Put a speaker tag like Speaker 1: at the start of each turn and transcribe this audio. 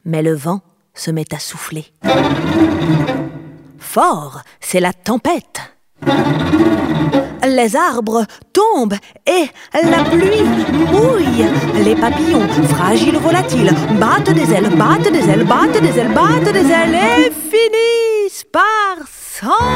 Speaker 1: Mais le vent se met à souffler. Fort, c'est la tempête. Les arbres tombent et la pluie mouille. Les papillons, fragiles volatiles, battent des ailes, battent des ailes, battent des ailes, battent des ailes et finissent par s'envoler.